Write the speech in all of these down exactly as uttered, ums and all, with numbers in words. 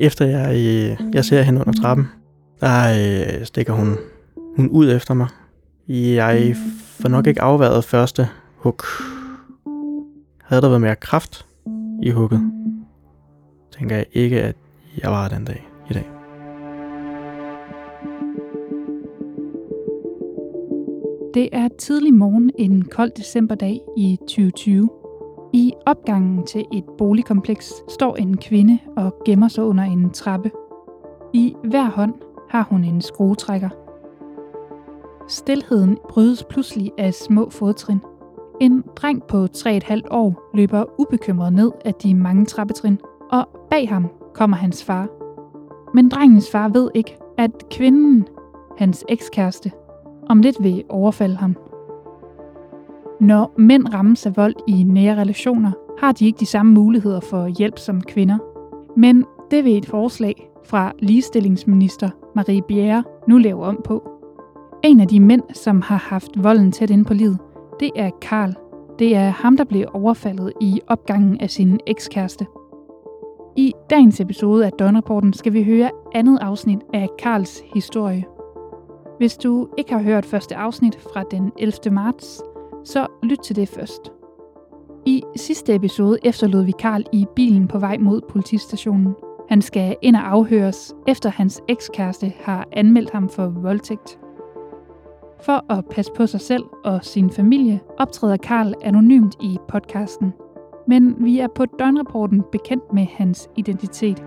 Efter jeg, øh, jeg ser hende under trappen, der øh, stikker hun, hun ud efter mig. Jeg får nok ikke afværet første hug. Havde der været mere kraft i hugget, tænker jeg ikke, at jeg var den dag i dag. Det er tidlig morgen en kold decemberdag i tyve tyve. I opgangen til et boligkompleks står en kvinde og gemmer sig under en trappe. I hver hånd har hun en skruetrækker. Stilheden brydes pludselig af små fodtrin. En dreng på tre et halvt år løber ubekymret ned ad de mange trappetrin, og bag ham kommer hans far. Men drengens far ved ikke, at kvinden, hans ekskæreste, om lidt vil overfalde ham. Når mænd rammes af vold i nære relationer, har de ikke de samme muligheder for hjælp som kvinder. Men det vil et forslag fra ligestillingsminister Marie Bjerre nu lave om på. En af de mænd, som har haft volden tæt inde på livet, det er Karl. Det er ham, der blev overfaldet i opgangen af sin ekskæreste. I dagens episode af Døgnrapporten skal vi høre andet afsnit af Karls historie. Hvis du ikke har hørt første afsnit fra den ellevte marts, så lyt til det først. I sidste episode efterlod vi Karl i bilen på vej mod politistationen. Han skal ind og afhøres, efter hans ekskæreste har anmeldt ham for voldtægt. For at passe på sig selv og sin familie, optræder Karl anonymt i podcasten. Men vi er på Døgnrapporten bekendt med hans identitet.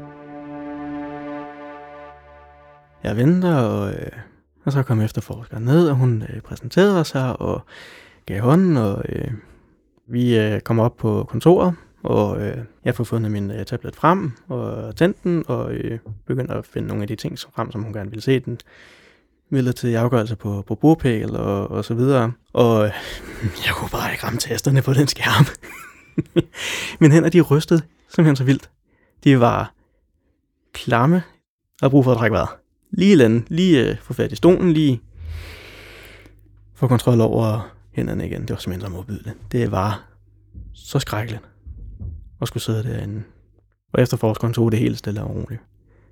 Jeg venter, og, øh, og så kom efterforskeren ned, og hun øh, præsenterede sig og gav hånden, og øh, vi øh, kom op på kontoret, og øh, jeg får fundet min øh, tablet frem og tændt den, og øh, begyndte at finde nogle af de ting frem, som hun gerne ville se den. Midlertidig afgørelse på, på bopæl og, og så videre. Og øh, jeg kunne bare ikke ramme tasterne på den skærm. Mine hænder, de rystede simpelthen så vildt. De var klamme og brug for at trække vejret. Lige lande, lige øh, få fat i stolen, lige få kontrol over hænderne igen. Det var simpelthen så modbydeligt. Det var så skrækkeligt at skulle sidde derinde. Og efterforskeren tog det helt stille og roligt.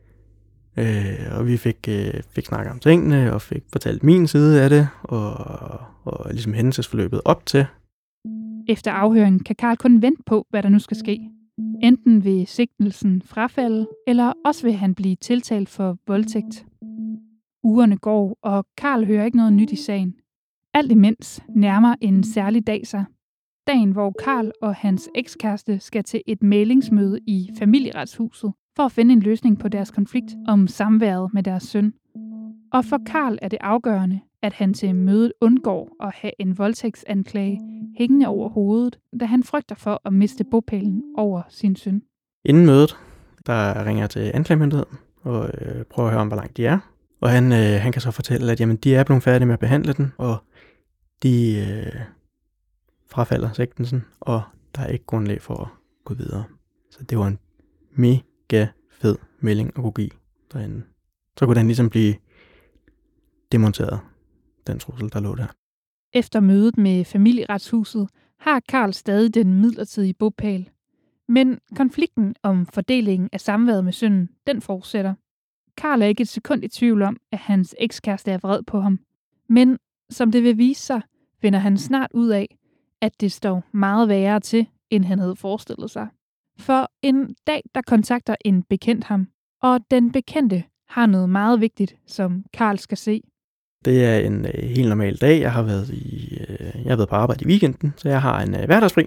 Øh, og vi fik, øh, fik snakket om tingene, og fik fortalt min side af det, og, og ligesom hændelsesforløbet op til. Efter afhøringen kan Karl kun vente på, hvad der nu skal ske. Enten vil sigtelsen frafalde, eller også vil han blive tiltalt for voldtægt. Ugerne går, og Karl hører ikke noget nyt i sagen. Alt imens nærmer en særlig dag sig. Dagen, hvor Karl og hans ekskæreste skal til et mæglingsmøde i Familieretshuset for at finde en løsning på deres konflikt om samværet med deres søn. Og for Karl er det afgørende, at han til mødet undgår at have en voldtægtsanklage hængende over hovedet, da han frygter for at miste bopælen over sin søn. Inden mødet, der ringer jeg til anklagemyndigheden og øh, prøver at høre om, hvor langt de er. Og han, øh, han kan så fortælle, at jamen, de er blevet færdige med at behandle den, og de øh, frafalder sigtelsen, og der er ikke grundlag for at gå videre. Så det var en mega fed melding at kunne give derinde. Så kunne den ligesom blive demonteret, den trussel, der lå der. Efter mødet med Familieretshuset har Karl stadig den midlertidige bopæl. Men konflikten om fordelingen af samværet med sønnen, den fortsætter. Karl er ikke et sekund i tvivl om, at hans ekskæreste er vred på ham. Men som det vil vise sig, finder han snart ud af, at det står meget værre til, end han havde forestillet sig. For en dag, der kontakter en bekendt ham, og den bekendte har noget meget vigtigt, som Karl skal se. Det er en øh, helt normal dag. Jeg har været i, øh, jeg har været på arbejde i weekenden, så jeg har en øh, hverdagsfri.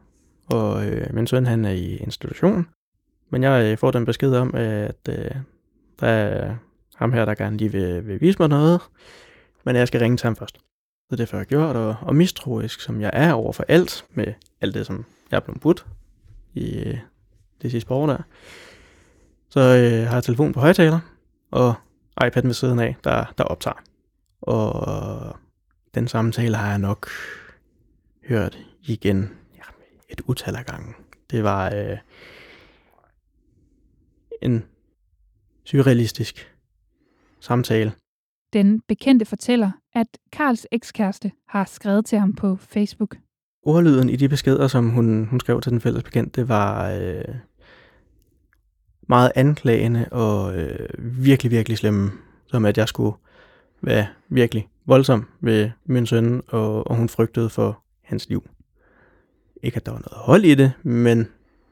Og øh, min søn, han er i institution. Men jeg øh, får den besked om, at øh, der er ham her, der gerne lige vil, vil vise mig noget. Men jeg skal ringe til ham først. Så det får jeg gjort, og, og mistroisk, som jeg er over for alt, med alt det, som jeg er blevet budt i øh, det sidste par år der. Så øh, har jeg telefonen på højtaler, og iPad'en ved siden af, der, der optager. Og den samtale har jeg nok hørt igen ja, et utal af gange. Det var øh, en surrealistisk samtale. Den bekendte fortæller, at Karls ekskæreste har skrevet til ham på Facebook. Ordlyden i de beskeder, som hun, hun skrev til den fælles bekendt, det var øh, meget anklagende og øh, virkelig, virkelig slemme, som at jeg skulle være virkelig voldsom ved min søn, og, og hun frygtede for hans liv. Ikke at der var noget hold i det, men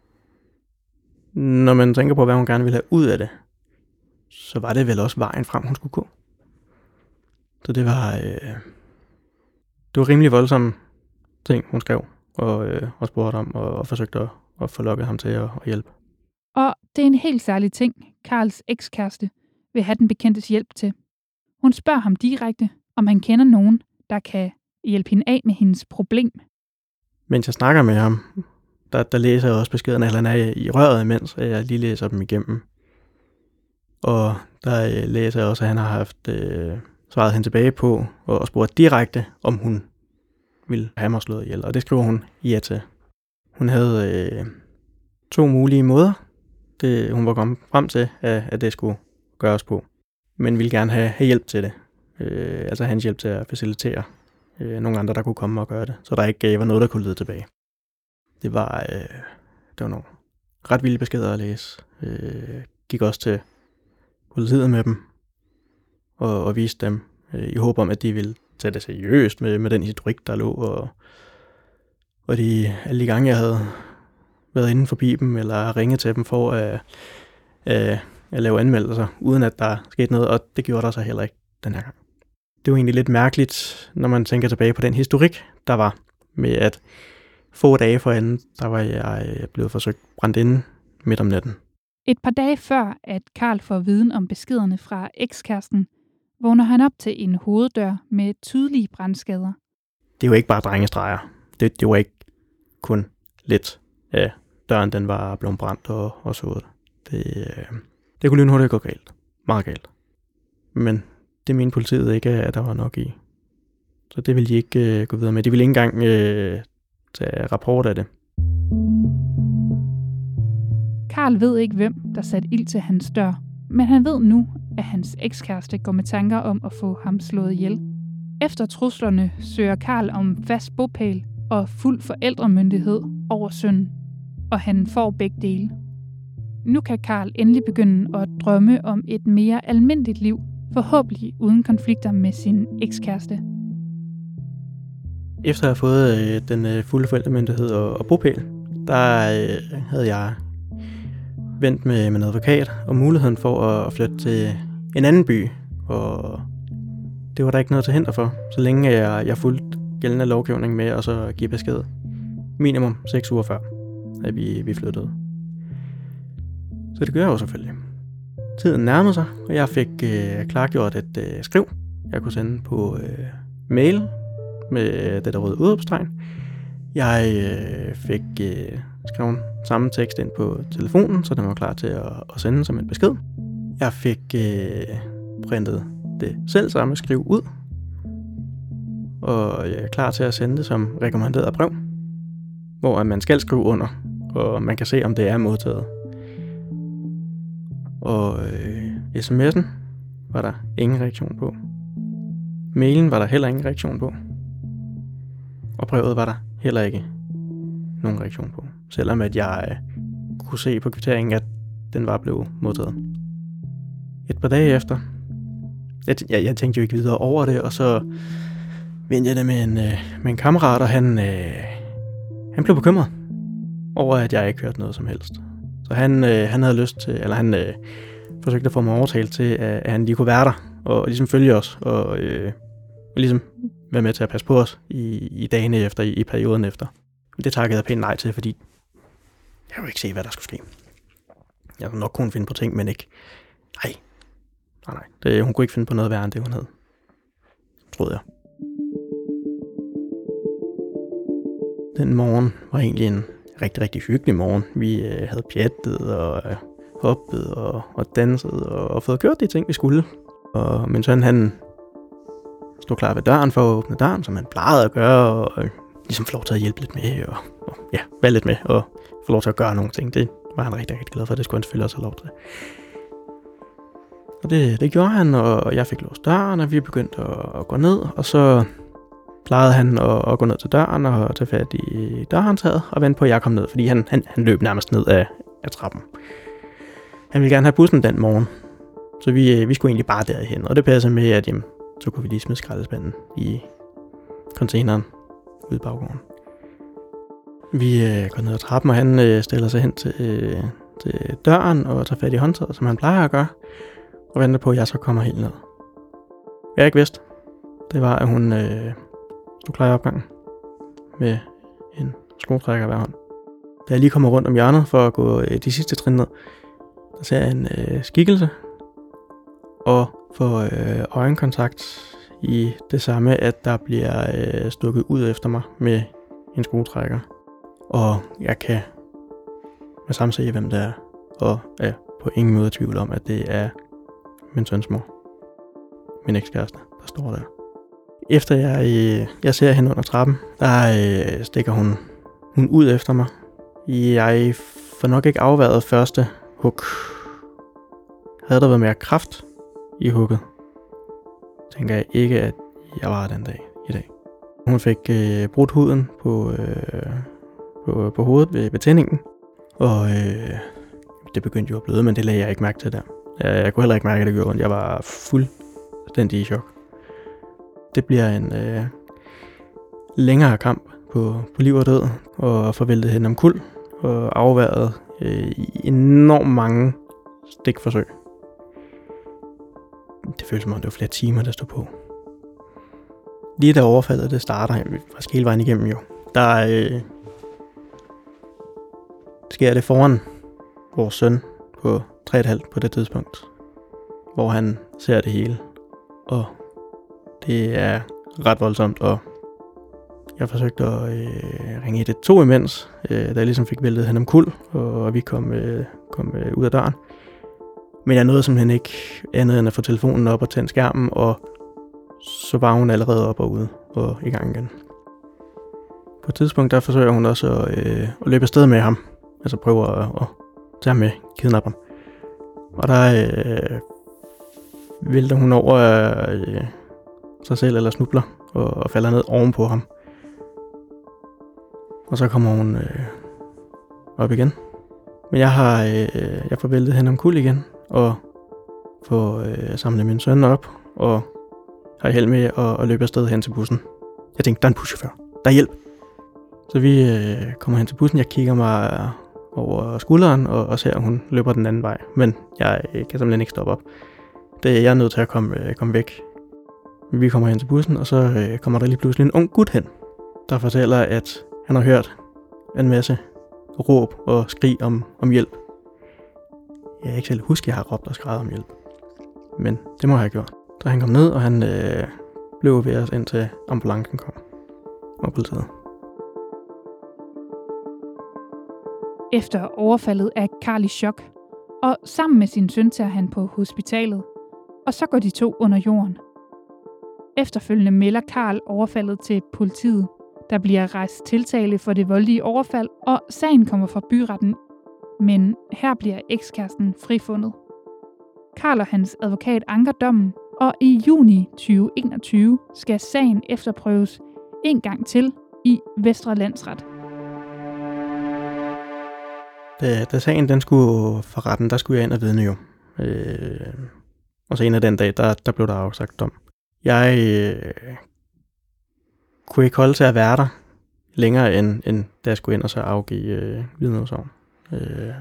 når man tænker på, hvad hun gerne ville have ud af det, så var det vel også vejen frem, hun skulle gå. Så det var, øh, det var rimelig voldsomme ting, hun skrev og, øh, og spurgte om, og, og forsøgte at, at få lukket ham til at, at hjælpe. Og det er en helt særlig ting, Karls ekskæreste vil have den bekendtes hjælp til. Hun spørger ham direkte, om han kender nogen, der kan hjælpe hende af med hendes problem. Mens jeg snakker med ham, der, der læser jeg også beskederne, eller han er i røret, mens jeg lige læser dem igennem. Og der læser jeg også, at han har haft øh, svaret hende tilbage på, og spurgt direkte, om hun ville have mig slået ihjel. Og det skriver hun ja til. Hun havde øh, to mulige måder, det, hun var kommet frem til, at, at det skulle gøres på. Men ville gerne have, have hjælp til det. Øh, altså hans hjælp til at facilitere øh, nogle andre, der kunne komme og gøre det. Så der ikke øh, var noget, der kunne lede tilbage. Det var, øh, det var nogle ret vilde beskeder at læse. Øh, gik også til politiet med dem og, og viste dem øh, i håb om, at de ville tage det seriøst med, med den historik, der lå. Og, og de, alle de gange, jeg havde været inden forbi dem, eller ringet til dem for at, at, at lave anmeldelser, uden at der skete noget, og det gjorde der så heller ikke den her gang. Det var egentlig lidt mærkeligt, når man tænker tilbage på den historik, der var med, at få dage forinden, der var jeg blevet forsøgt brændt inde midt om natten. Et par dage før, at Karl får viden om beskederne fra ekskæresten, vågner han op til en hoveddør med tydelige brandskader. Det var ikke bare drengestreger. Det, det var ikke kun lidt af døren, den var blevet brændt og, og sået. Det, det kunne lynhurtigt gå galt. Meget galt. Men det mente politiet ikke, at der var nok i. Så det ville de ikke uh, gå videre med. De ville ikke engang uh, tage rapport af det. Karl ved ikke, hvem der satte ild til hans dør, men han ved nu, at hans ekskæreste går med tanker om at få ham slået ihjel. Efter truslerne søger Karl om fast bopæl og fuld forældremyndighed over sønnen, og han får begge dele. Nu kan Karl endelig begynde at drømme om et mere almindeligt liv, forhåbentlig uden konflikter med sin ekskæreste. Efter at have fået øh, den øh, fulde forældremyndighed og, og bopæl, der øh, havde jeg vendt med, med en advokat om muligheden for at flytte til en anden by, og det var der ikke noget til hinder for, så længe jeg, jeg fulgte gældende lovgivning med og så give besked minimum seks uger før, at vi, vi flyttede. Så det gør jeg jo selvfølgelig. Tiden nærmede sig, og jeg fik øh, klargjort et øh, skriv, jeg kunne sende på øh, mail med det der røde udråbstegn. Jeg øh, fik øh, skrevet samme tekst ind på telefonen, så den var klar til at, at sende som en besked. Jeg fik øh, printet det selv samme skriv ud, og jeg er klar til at sende det som rekommanderet brev, hvor man skal skrive under, og man kan se, om det er modtaget. Og øh, sms'en var der ingen reaktion på. Mailen var der heller ingen reaktion på. Og brevet var der heller ikke nogen reaktion på. Selvom at jeg øh, kunne se på kvitteringen, at den var blevet modtaget. Et par dage efter, jeg, jeg, jeg tænkte jo ikke videre over det, og så vendte jeg det med en, øh, med en kammerat, og han, øh, han blev bekymret over, at jeg ikke hørte noget som helst. Så han, øh, han havde lyst til, eller han øh, forsøgte at få mig overtalt til, at, at han lige kunne være der, og ligesom følge os, og, øh, og ligesom være med til at passe på os i, i dagene efter, i, i perioden efter. Det takkede jeg pænt nej til, fordi jeg kunne ikke se, hvad der skulle ske. Jeg kunne nok kun finde på ting, men ikke. Nej, nej, nej. Det, hun kunne ikke finde på noget værre end det, hun havde. Troede jeg. Den morgen var egentlig en rigtig, rigtig hyggelig morgen. Vi øh, havde pjattet og øh, hoppet og, og danset og, og fået gjort de ting, vi skulle. Og min søn, han stod klar ved døren for at åbne døren, som han plejede at gøre, og øh, ligesom få lov til at hjælpe lidt med, og, og ja, være lidt med, og få lov til at gøre nogle ting. Det var han rigtig, rigtig glad for, det skulle han selvfølgelig også have lov til. Og det, det gjorde han, og jeg fik låst døren, og vi begyndte at, at gå ned, og så plejede han at, at gå ned til døren og tage fat i dørhåndtaget og vente på, at jeg kom ned, fordi han, han, han løb nærmest ned af, af trappen. Han ville gerne have bussen den morgen, så vi, vi skulle egentlig bare derhen. Og det passede med, at jamen, så kunne vi lige smide skraldespanden i containeren ude i baggården. Vi øh, går ned ad trappen, og han øh, stiller sig hen til, øh, til døren og tager fat i håndtaget, som han plejer at gøre, og venter på, at jeg så kommer helt ned. Jeg ikke vidste, det var, at hun øh, stod klar i opgangen med en skruetrækker i hver hånd. Da jeg lige kommer rundt om hjørnet for at gå øh, de sidste trin ned, der ser jeg en øh, skikkelse og får øh, øjenkontakt i det samme, at der bliver øh, stukket ud efter mig med en skruetrækker. Og jeg kan med samme se, hvem det er, og er på ingen måde tvivl om, at det er min søns mor. Min ekskæreste, der står der. Efter jeg, øh, jeg ser hende under trappen, der øh, stikker hun, hun ud efter mig. Jeg får nok ikke afværet første hug. Havde der været mere kraft i hugget, tænker jeg ikke, at jeg var den dag i dag. Hun fik øh, brudt huden på, øh, på, på hovedet ved betændingen, og øh, det begyndte jo at bløde, men det lagde jeg ikke mærke til der. Jeg, jeg kunne heller ikke mærke, at det gjorde ondt. Jeg var fuldstændig i chok. Det bliver en øh, længere kamp på, på liv og død, og forvæltet hende om kul, og afværet øh, i enormt mange stikforsøg. Det føles som om, det var flere timer, der stod på. Lige da overfaldet det starter, faktisk hele vejen igennem jo, der øh, sker det foran vores søn på tre komma fem på det tidspunkt, hvor han ser det hele. Og det er ret voldsomt, og jeg forsøgte at øh, ringe et et to imens, øh, da jeg ligesom fik væltet hende om kul, og vi kom, øh, kom øh, ud af døren. Men jeg nåede simpelthen ikke andet end at få telefonen op og tænde skærmen, og så var hun allerede op og ude og i gang igen. På et tidspunkt der forsøger hun også at, øh, at løbe afsted med ham, altså prøver at, at tage ham med, kidnappe ham. Og der øh, vælter hun over øh, sig selv eller snubler og, og falder ned oven på ham. Og så kommer hun øh, op igen. Men jeg har øh, jeg får væltet hende om kul igen, og får øh, samlet min søn op, og har held med at, at løbe afsted hen til bussen. Jeg tænkte, der er en buschauffør. Der er hjælp. Så vi øh, kommer hen til bussen. Jeg kigger mig over skulderen, og, og ser, at hun løber den anden vej. Men jeg øh, kan simpelthen ikke stoppe op. Det, jeg er nødt til at komme, øh, komme væk. Vi kommer hen til bussen, og så øh, kommer der lige pludselig en ung gut hen, der fortæller, at han har hørt en masse råb og skrig om, om hjælp. Jeg kan ikke selv huske, at jeg har råbt og skreget om hjælp. Men det må jeg have gjort. Så han kom ned, og han øh, blev ved os, indtil ambulancen kom. Og politiet. Efter overfaldet er Karl i chok, og sammen med sin søn tager han på hospitalet, og så går de to under jorden. Efterfølgende melder Karl overfaldet til politiet. Der bliver rejst tiltale for det voldelige overfald, og sagen kommer fra byretten, men her bliver ekskæresten frifundet. Karl og hans advokat anker dommen, og i juni tyve enogtyve skal sagen efterprøves en gang til i Vestre Landsret. Da, da sagen den skulle for retten, der skulle jeg ind og vidne jo. Øh, og så en af den dag, der, der blev der afsagt dom. Jeg øh, kunne ikke holde til at være der længere, end, end da jeg skulle ind og så afgive øh, vidneudsagn. Øh,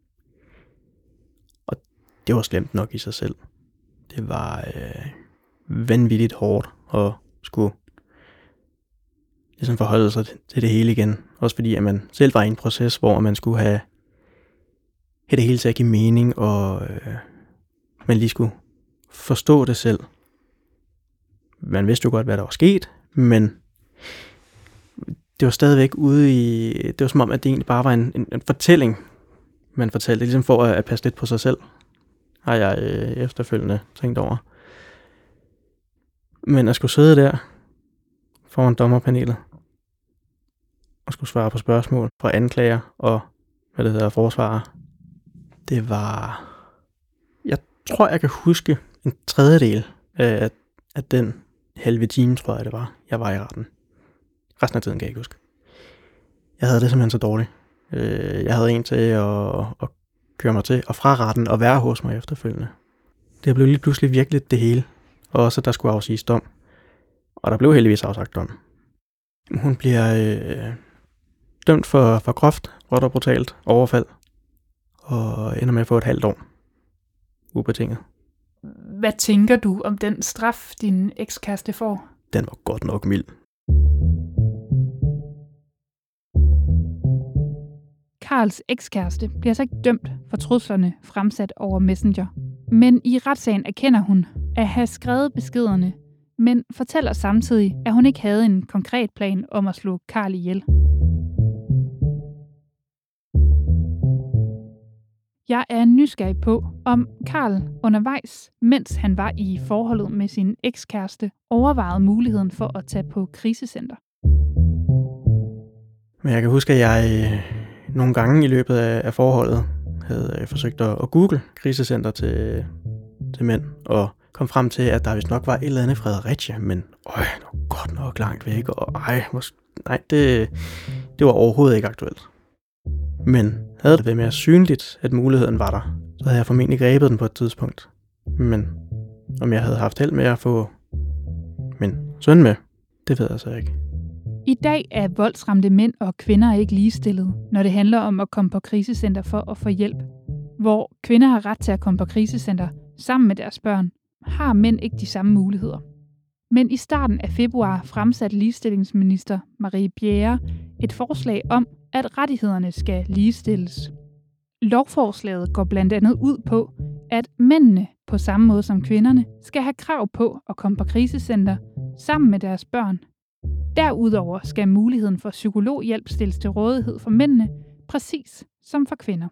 og det var slemt nok i sig selv. Det var øh, vanvittigt hårdt at skulle ligesom forholde sig til det hele igen. Også fordi, at man selv var i en proces, hvor man skulle have, have det hele til at give mening, og øh, man lige skulle forstå det selv. Man vidste jo godt, hvad der var sket, men det var stadigvæk ude i... Det var som om, at det egentlig bare var en, en, en fortælling, man fortalte. Ligesom for at, at passe lidt på sig selv, har jeg øh, efterfølgende tænkt over. Men at skulle sidde der foran dommerpanelet og skulle svare på spørgsmål fra anklager og hvad det hedder, forsvarer, det var... Jeg tror, jeg kan huske en tredjedel af, af den halve time, tror jeg det var, jeg var i retten. Resten af tiden kan jeg ikke huske. Jeg havde det simpelthen så dårligt. Jeg havde en til at, at køre mig til og fra retten og være hos mig efterfølgende. Det blev lige pludselig virkelig det hele, og også der skulle afsiges dom. Og der blev heldigvis afsagt dom. Hun bliver øh, dømt for, for groft, råt og brutalt overfald, og ender med at få et halvt år. Ubetinget. Hvad tænker du om den straf, din ekskæreste får? Den var godt nok mild. Karls ekskæreste bliver så ikke dømt for truslerne fremsat over Messenger. Men i retssagen erkender hun at have skrevet beskederne, men fortæller samtidig, at hun ikke havde en konkret plan om at slå Karl ihjel. Jeg er nysgerrig på, om Karl undervejs, mens han var i forholdet med sin ekskæreste, overvejede muligheden for at tage på krisecenter. Men jeg kan huske, at jeg nogle gange i løbet af forholdet havde forsøgt at google krisecenter til, til mænd, og kom frem til, at der vist nok var et eller andet i Fredericia, men øj, det var godt nok langt væk, og ej, måske, nej, det, det var overhovedet ikke aktuelt. Men havde det været mere synligt, at muligheden var der, så havde jeg formentlig grebet den på et tidspunkt. Men om jeg havde haft held med at få min søn med, det ved jeg så ikke. I dag er voldsramte mænd og kvinder ikke ligestillede, når det handler om at komme på krisecenter for at få hjælp. Hvor kvinder har ret til at komme på krisecenter sammen med deres børn, har mænd ikke de samme muligheder. Men i starten af februar fremsatte ligestillingsminister Marie Bjerre et forslag om, at rettighederne skal ligestilles. Lovforslaget går blandt andet ud på, at mændene på samme måde som kvinderne skal have krav på at komme på krisecenter sammen med deres børn. Derudover skal muligheden for psykologhjælp stilles til rådighed for mændene, præcis som for kvinder.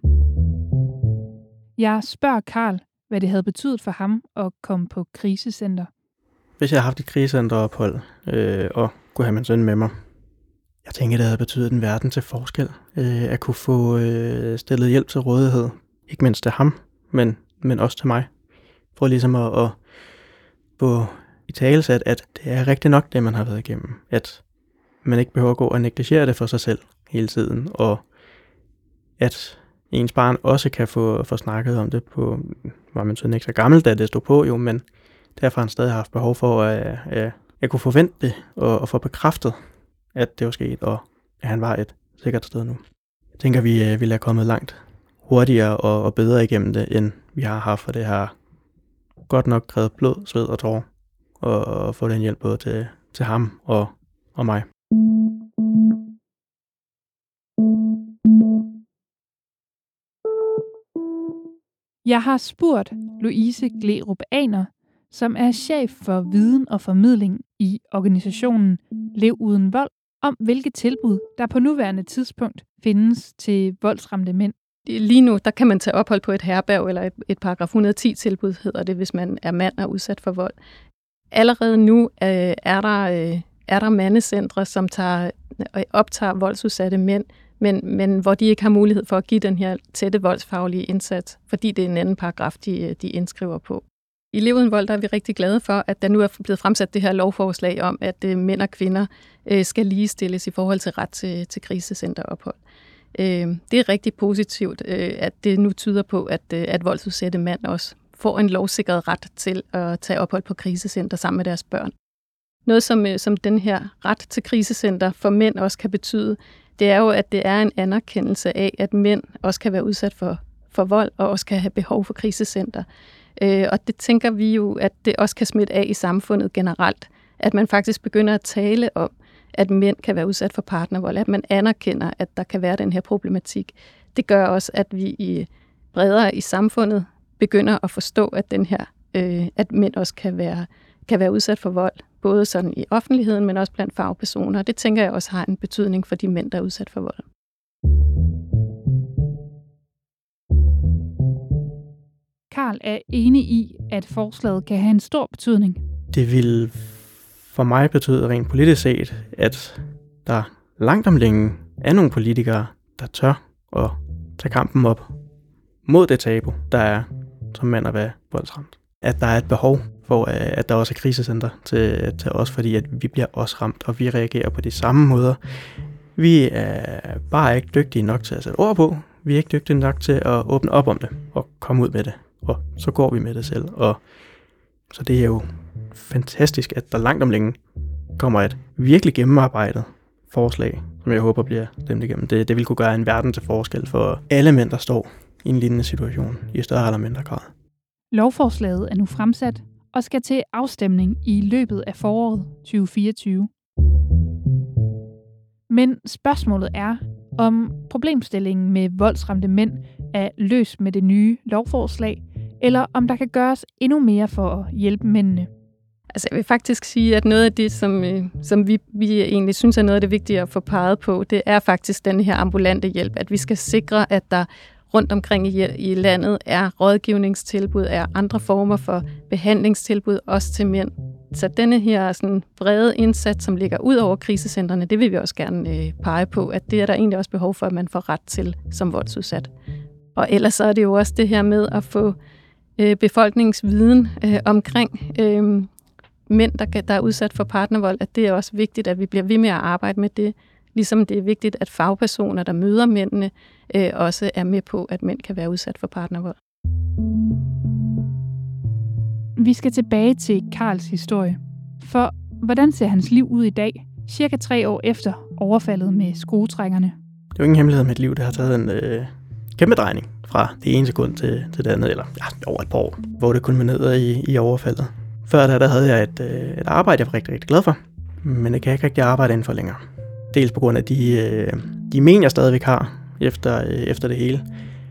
Jeg spørger Karl, hvad det havde betydet for ham at komme på krisecenter. Hvis jeg havde haft et krisecenterophold øh, og kunne have min søn med mig, jeg tænker, det havde betydet en verden til forskel. Øh, at kunne få øh, stillet hjælp til rådighed. Ikke mindst til ham, men, men også til mig. For ligesom at, at få i talesat, at det er rigtig nok det, man har været igennem. At man ikke behøver at gå og negligere det for sig selv hele tiden. Og at ens barn også kan få, få snakket om det på, var min søn ikke så gammel, da det stod på jo, men derfor har han stadig haft behov for at, at, at kunne forvente det og, og få bekræftet, at det var sket, og at han var et sikkert sted nu. Jeg tænker, vi ville have kommet langt hurtigere og, og bedre igennem det, end vi har haft, for det har godt nok krævet blod, sved og tårer, og, og få den hjælp både til, til ham og, og mig. Jeg har spurgt Louise Glerup Aner, som er chef for viden og formidling i organisationen Lev Uden Vold, om hvilke tilbud, der på nuværende tidspunkt findes til voldsramte mænd. Lige nu, der kan man tage ophold på et herberg eller et, et paragraf et hundrede og ti tilbud, hedder det, hvis man er mand og udsat for vold. Allerede nu øh, er, der, øh, er der mandecentre, som tager, øh, optager voldsudsatte mænd, men, men hvor de ikke har mulighed for at give den her tætte voldsfaglige indsats, fordi det er en anden paragraf, de, de indskriver på. I Lev Uden Vold der er vi rigtig glade for, at der nu er blevet fremsat det her lovforslag om, at øh, mænd og kvinder øh, skal ligestilles i forhold til ret til, til krisecenterophold. Øh, det er rigtig positivt, øh, at det nu tyder på, at, øh, at voldsudsatte mænd også får en lovsikret ret til at tage ophold på krisecenter sammen med deres børn. Noget, som, øh, som den her ret til krisecenter for mænd også kan betyde, det er jo, at det er en anerkendelse af, at mænd også kan være udsat for, for vold og også kan have behov for krisecenter. Øh, og det tænker vi jo, at det også kan smitte af i samfundet generelt. At man faktisk begynder at tale om, at mænd kan være udsat for partnervold. At man anerkender, at der kan være den her problematik. Det gør også, at vi i bredere i samfundet begynder at forstå, at den her, øh, at mænd også kan være, kan være udsat for vold. Både sådan i offentligheden, men også blandt fagpersoner. Det tænker jeg også har en betydning for de mænd, der er udsat for vold. Karl er enig i, at forslaget kan have en stor betydning. Det vil for mig betyde rent politisk set, at der langt om længe er nogle politikere, der tør at tage kampen op mod det tabu, der er som mand at være voldsramt. At der er et behov for, at der også er krisecenter til, til os, fordi at vi bliver også ramt, og vi reagerer på de samme måder. Vi er bare ikke dygtige nok til at sætte ord på. vi er ikke dygtige nok til at åbne op om det og komme ud med det. Og så går vi med det selv. Og så det er jo fantastisk, at der langt om længe kommer et virkelig gennemarbejdet forslag, som jeg håber bliver stemt igennem. Det, det vil kunne gøre en verden til forskel for alle mænd, der står i en lignende situation i større eller mindre grad. Lovforslaget er nu fremsat og skal til afstemning i løbet af foråret tyve fireogtyve. Men spørgsmålet er, om problemstillingen med voldsramte mænd er løst med det nye lovforslag, eller om der kan gøres endnu mere for at hjælpe mændene. Altså jeg vil faktisk sige, at noget af det, som, øh, som vi, vi egentlig synes er noget af det vigtige at få peget på, det er faktisk den her ambulante hjælp, at vi skal sikre, at der rundt omkring i, i landet er rådgivningstilbud, er andre former for behandlingstilbud, også til mænd. Så denne her sådan brede indsats, som ligger ud over krisecentrene, det vil vi også gerne øh, pege på, at det er der egentlig også behov for, at man får ret til som voldsudsat. Og ellers så er det jo også det her med at få øh, befolkningsviden øh, omkring øh, mænd, der, der er udsat for partnervold, at det er også vigtigt, at vi bliver ved med at arbejde med det. Ligesom det er vigtigt, at fagpersoner, der møder mændene, øh, også er med på, at mænd kan være udsat for partnervold. Vi skal tilbage til Karls historie. For hvordan ser hans liv ud i dag, cirka tre år efter overfaldet med skruetrækkerne? Det er jo ingen hemmelighed, at mit liv det har taget en øh, kæmpe drejning fra det ene sekund til, til det andet, eller ja, over et par år, hvor det kulminerede i, i overfaldet. Før da, der havde jeg et, øh, et arbejde, jeg var rigtig, rigtig glad for, men det kan jeg ikke rigtig arbejde inden for længere. Dels på grund af de, øh, de men, jeg stadigvæk har efter, øh, efter det hele,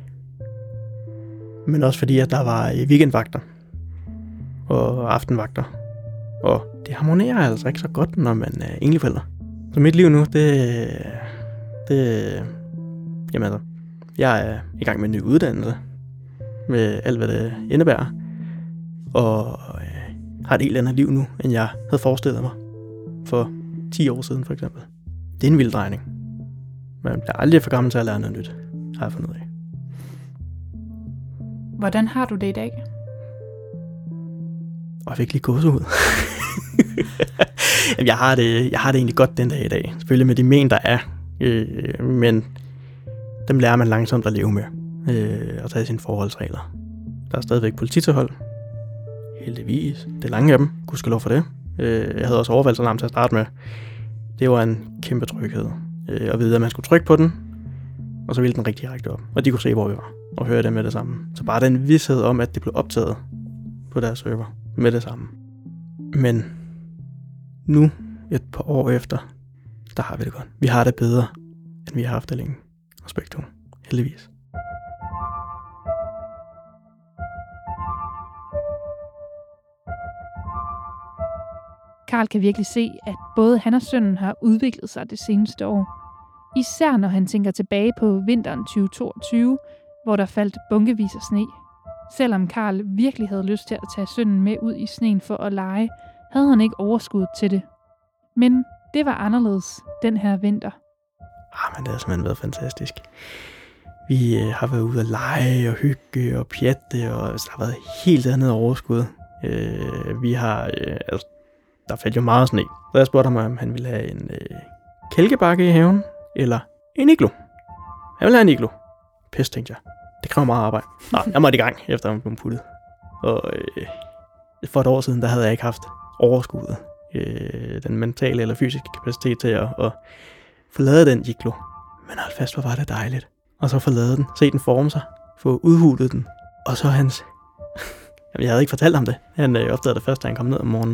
men også fordi, at der var weekendvagter og aftenvagter, og det harmonerer altså ikke så godt, når man er enlig forælder. Så mit liv nu, det, det jamen altså, jeg er i gang med en ny uddannelse, med alt, hvad det indebærer, og øh, har et helt andet liv nu, end jeg havde forestillet mig for ti år siden, for eksempel. Det er en vild drejning. Man bliver aldrig for gammel til at lære noget nyt, har jeg fundet ud af. Hvordan har du det i dag? Og jeg fik lige gåsehud. jeg, har det, jeg har det egentlig godt den dag i dag. Selvfølgelig med de men, der er. Øh, men dem lærer man langsomt at leve med. Øh, og tage sine forholdsregler. Der er stadigvæk polititilhold. Heldigvis. Det er lange af dem. Gudskelov for det. Øh, jeg havde også overfaldsalarm til at starte med. Det var en kæmpe tryghed. Øh, at vide, at man skulle trykke på den. Og så ville den rigtig række op. Og de kunne se, hvor vi var. Og høre det med det samme. Så bare den vished om, at det blev optaget på deres server med det samme. Men nu, et par år efter, der har vi det godt. Vi har det bedre, end vi har haft det længe. Respekt to. Heldigvis. Karl kan virkelig se, at både han og sønnen har udviklet sig det seneste år. Især når han tænker tilbage på vinteren tyve toogtyve, hvor der faldt bunkevis af sne. Selvom Karl virkelig havde lyst til at tage sønnen med ud i sneen for at lege, havde han ikke overskud til det. Men det var anderledes den her vinter. Ah, men det har simpelthen været fantastisk. Vi øh, har været ude at lege og hygge og pjatte, og der har været helt andet overskud. Øh, vi har, øh, altså, der faldt jo meget sne. Så jeg spurgte ham, om han ville have en øh, kælkebakke i haven, eller en iglo. Han ville have en iglo. Pis, tænkte jeg. Det kræver meget arbejde. Nå, jeg måtte i gang, efter han blev puttet. Og øh, for et år siden, der havde jeg ikke haft overskuddet. Øh, den mentale eller fysiske kapacitet til at, at forlade den iglo. Men hold fast, hvor var det dejligt. Og så forlade den, se den forme sig, få udhulet den. Og så hans... Jamen, jeg havde ikke fortalt ham det. Han øh, opdagede det først, da han kom ned om morgenen.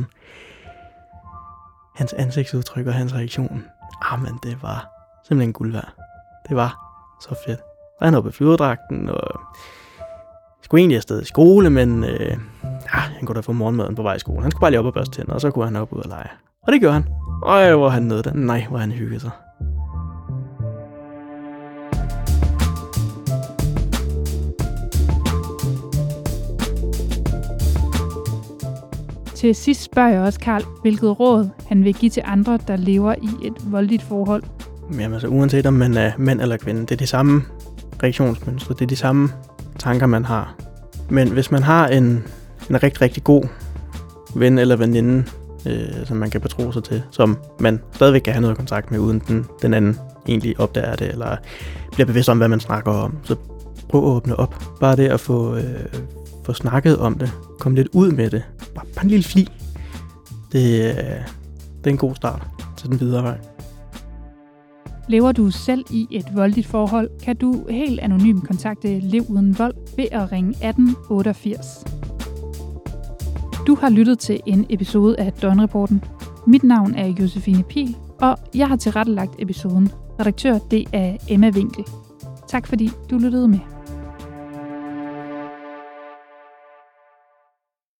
Hans ansigtsudtryk og hans reaktion. Ah, men det var simpelthen guld værd. Det var så fedt. Så han oppe i flyverdragten, og skulle egentlig afsted i skole, men øh, ja, han kunne da få morgenmaden på vej i skole. Han skulle bare lige op og børste tænder, og så kunne han op ud og lege. Og det gjorde han. Øj, hvor han nød det. Nej, hvor han hyggede sig. Til sidst spørger jeg også Karl, hvilket råd han vil give til andre, der lever i et voldeligt forhold. Jamen altså, uanset om man er mand eller kvinde, det er de samme reaktionsmønstre, det er de samme tanker, man har. Men hvis man har en, en rigtig, rigtig god ven eller veninde, øh, som man kan betro sig til, som man stadigvæk kan have noget kontakt med, uden den, den anden egentlig opdager det, eller bliver bevidst om, hvad man snakker om. Så prøv at åbne op. Bare det at få, øh, få snakket om det. Kom lidt ud med det. Bare, bare en lille fli. Det, øh, det er en god start til den videre vej. Lever du selv i et voldeligt forhold, kan du helt anonymt kontakte Lev Uden Vold ved at ringe atten otteogfirs. Du har lyttet til en episode af Døgnrapporten. Mit navn er Josefine Pihl, og jeg har tilrettelagt episoden. Redaktør, det er Emma Winkel. Tak fordi du lyttede med.